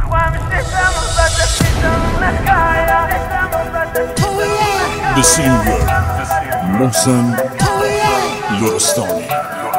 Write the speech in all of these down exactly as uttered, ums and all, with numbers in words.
The singer محسن لرستانی.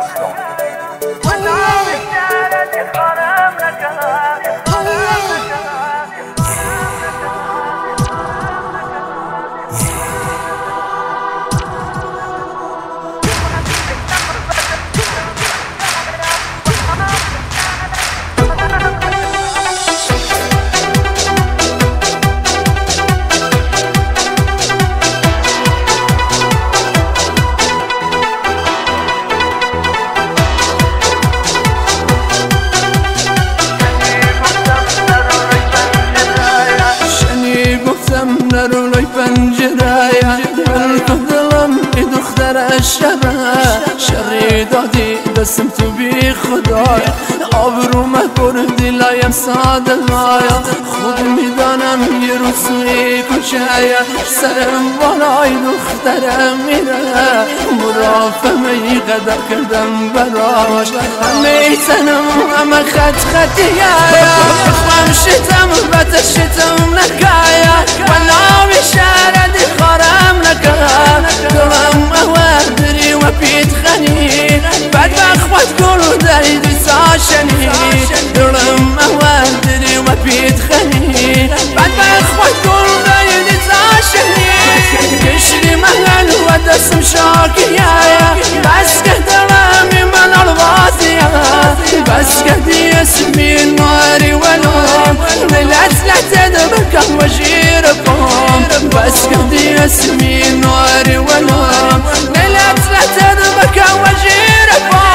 نرولای پنجره دلم ای دختر شره شری دادی دستم تو بی خدای آبروم بردی لایم ساده لایا خود میدانم یه روزی کشه سرم بالای دخترم میره مرافمه ای قدر کردم براش همه تنم همه خط خطیه خم شتم بته شتم نکایه وناوی شهر دی خارم نکه دلم اوردری و پیت خنی بد بخوت گلو داری دی ساشنی دلم اوردری و پیت خنی بد بخوت گلو داری دی ساشنی کشری محل و دستم شاکیه بس که دلمی من الوازیه بس که دی اسمی نواری ولوم دلت لحظه دبکم و جیرکم بس که دی اسمی نواری ولوم دلت لحظه دبکم و جیرکم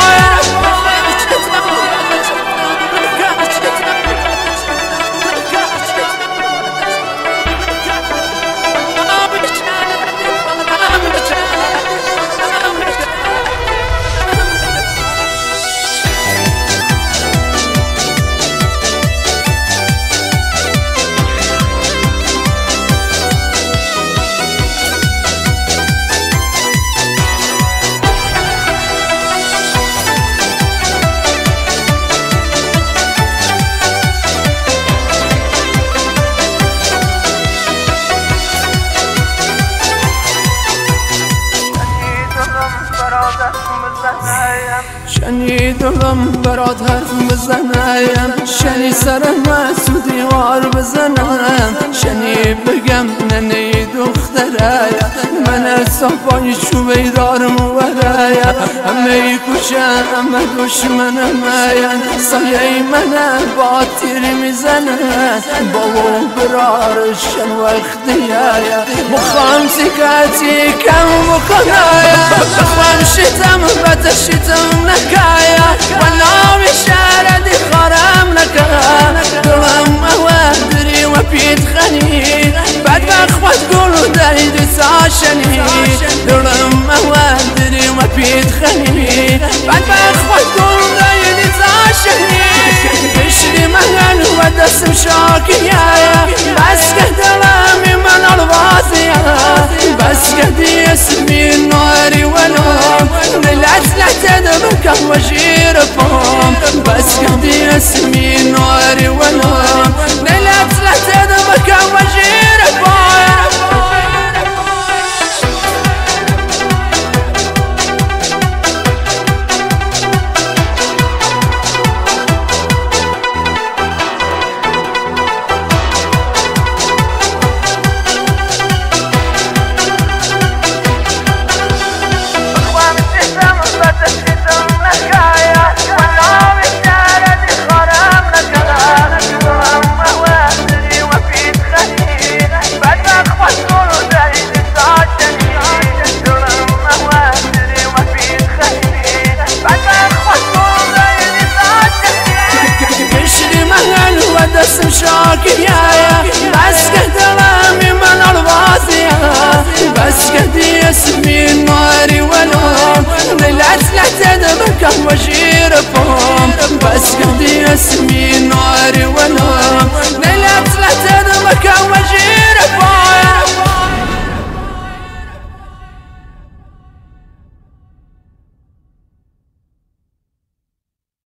شنیدم برات حرف بزنم شنی سرم تو دیوار بزنم شنی بگم ننه دختره من صفای چوبه دارم وره همه کشه همه دشمنم سایه من با تیری میزنه بابا برارشن وقتیه مخوام سکتی کم بکنه بخوام شتم بتشتم نکایه و نامی شهر دی خارم نکه دلم اوردری و پیت خنی بد بخوت گلو داری دی ساشنی دلم اوردری و پیت خنی بد بخوت گلو داری دی ساشنی کشری محل و دستم شاکیه بس که دلمی من الوازیه بس که دی اسمی نواری ولوم دلت لحظه دبکم و جیرکم بس که دی اسمی نواری ولوم دلت لحظه دبکم و جیرکم دستم شاکیه بس که دلمی من الوازیه بس که دی اسمی نواری ولوم دلت لحظه دبکم و جیرکم بس که دی اسمی